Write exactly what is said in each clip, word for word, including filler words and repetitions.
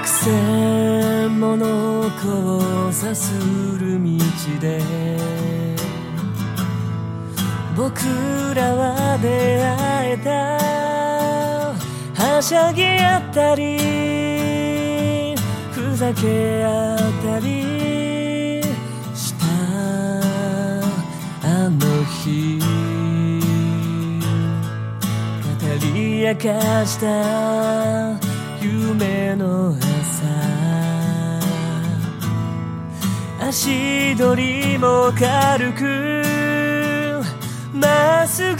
千もの交差する道で僕らは出会えた。はしゃぎ合ったりふざけ合ったりしたあの日、語り明かした夢の朝、足取りも軽くまっすぐ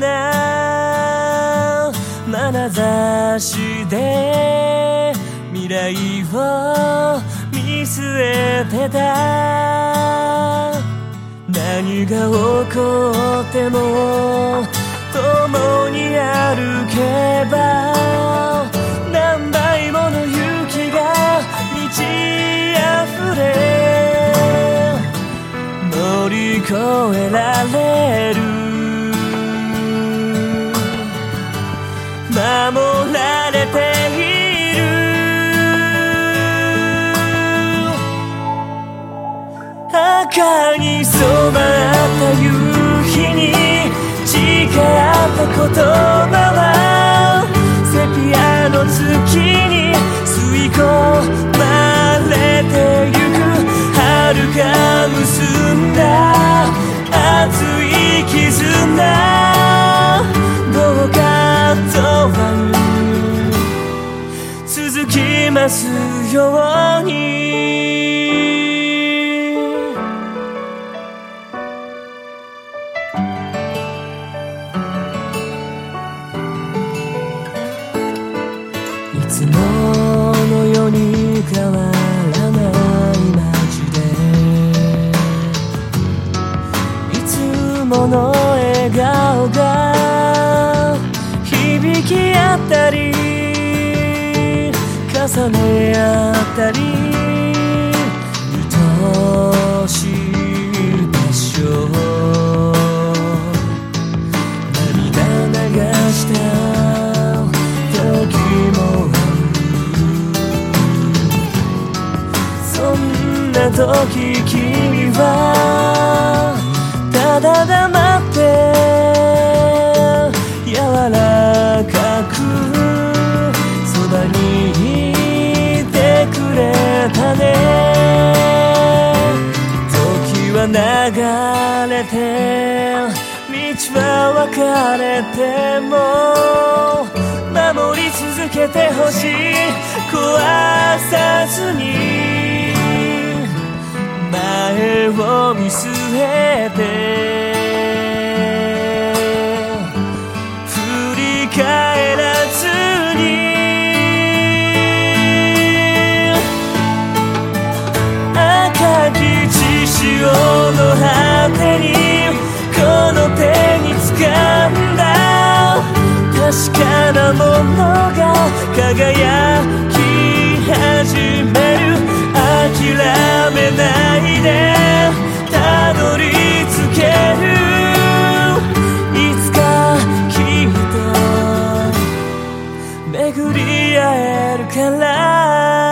な眼差しで未来を見据えてた。何が起こっても共に歩けば何倍もの勇気が満ち溢れ乗り越えられる。守られている。赤に染まった夕日に誓った言葉はセピアの月に吸い込まれてゆく。遥か結んだ熱い絆、どうか永遠続きますように。いつものように変わらない街でいつもの笑顔が響き合ったり重ね合ったり愛しい場所、涙流した時もそんな時君はただ黙って柔らかくそばにいてくれたね。時は流れて道は分かれても守り続けてほしい。壊さずに前を見据えて振り返らずに赤き血潮の果てにこの手に掴んだ確かなものが輝き始める。諦めないでたどり着ける。いつかきっと巡り合えるから。